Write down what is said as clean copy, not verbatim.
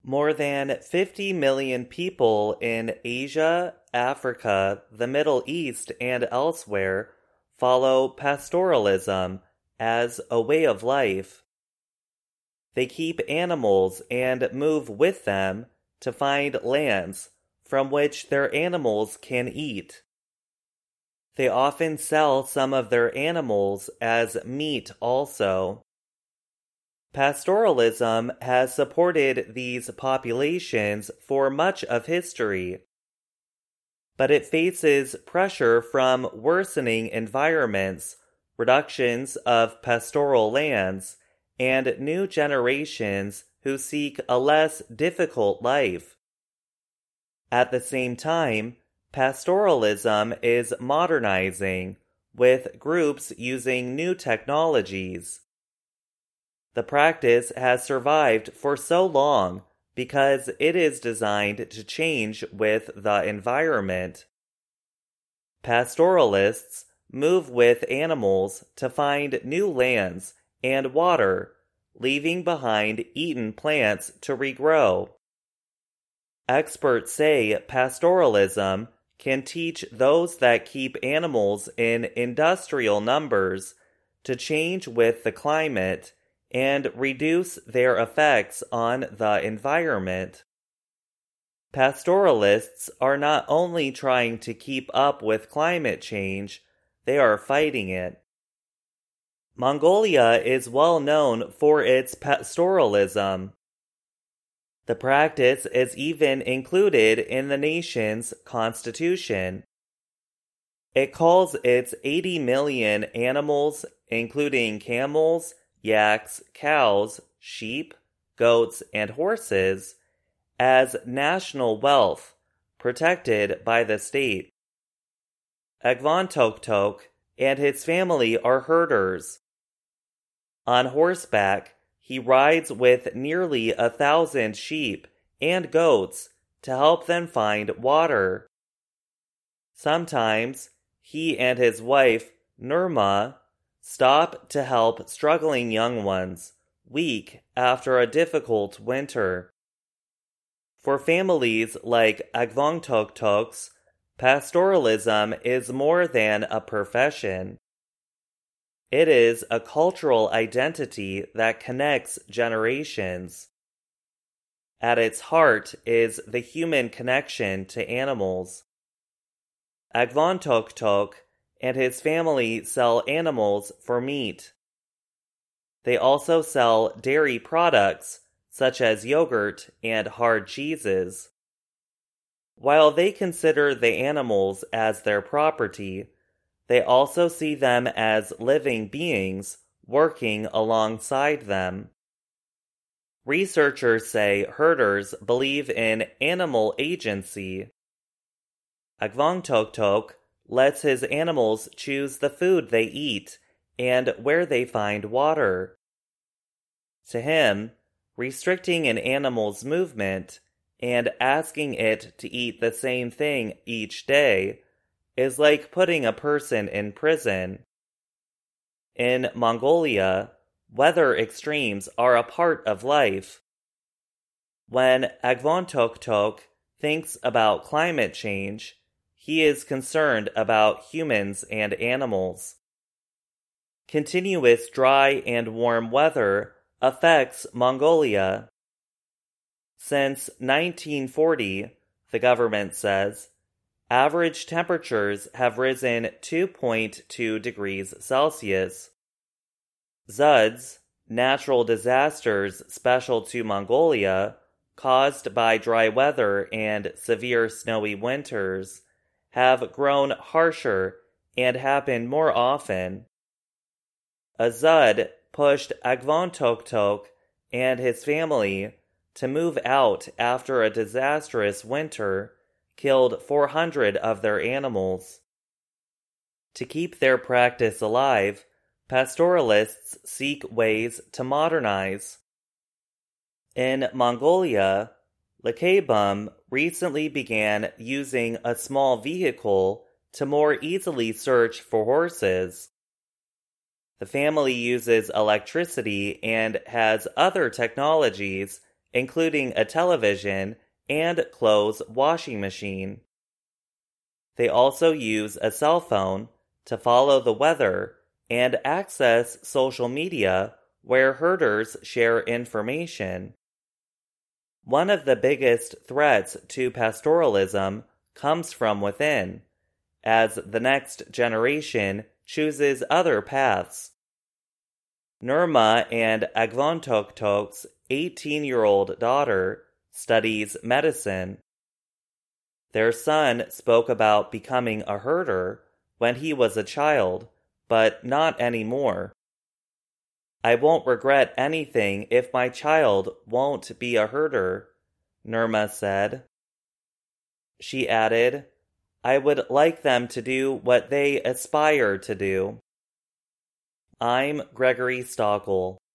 More than 50 million people in Asia, Africa, the Middle East, and elsewhere follow pastoralism as a way of life. They keep animals and move with them to find lands from which their animals can eat. They often sell some of their animals as meat also. Pastoralism has supported these populations for much of history, but it faces pressure from worsening environments, reductions of pastoral lands, and new generations who seek a less difficult life. At the same time, pastoralism is modernizing, with groups using new technologies. The practice has survived for so long because it is designed to change with the environment. Pastoralists move with animals to find new lands and water, leaving behind eaten plants to regrow. Experts say pastoralism can teach those that keep animals in industrial numbers to change with the climate and reduce their effects on the environment. Pastoralists are not only trying to keep up with climate change, they are fighting it. Mongolia is well known for its pastoralism. The practice is even included in the nation's constitution. It calls its 80 million animals, including camels, yaks, cows, sheep, goats, and horses, as national wealth, protected by the state. Agvantoktok and his family are herders. On horseback, he rides with nearly 1,000 sheep and goats to help them find water. Sometimes, he and his wife, Nurma, stop to help struggling young ones, weak after a difficult winter. For families like Agvantoktoks, pastoralism is more than a profession. It is a cultural identity that connects generations. At its heart is the human connection to animals. Agvantoktok and his family sell animals for meat. They also sell dairy products such as yogurt and hard cheeses. While they consider the animals as their property, they also see them as living beings working alongside them. Researchers say herders believe in animal agency. Agvantoktok lets his animals choose the food they eat and where they find water. To him, restricting an animal's movement and asking it to eat the same thing each day is like putting a person in prison. In Mongolia, weather extremes are a part of life. When Agvantoktok thinks about climate change, he is concerned about humans and animals. Continuous dry and warm weather affects Mongolia. Since 1940, the government says, average temperatures have risen 2.2 degrees Celsius. Zuds, natural disasters special to Mongolia, caused by dry weather and severe snowy winters, have grown harsher and happen more often. A Zud pushed Agvantoktok and his family to move out after a disastrous winter killed 400 of their animals. To keep their practice alive, pastoralists seek ways to modernize. In Mongolia, Lakebum recently began using a small vehicle to more easily search for horses. The family uses electricity and has other technologies including a television and clothes washing machine. They also use a cell phone to follow the weather and access social media where herders share information. One of the biggest threats to pastoralism comes from within, as the next generation chooses other paths. Nurma and Agvontoktuk's 18-year-old daughter studies medicine. Their son spoke about becoming a herder when he was a child, but not anymore. I won't regret anything if my child won't be a herder, Nurma said. She added, I would like them to do what they aspire to do. I'm Gregory Stockel.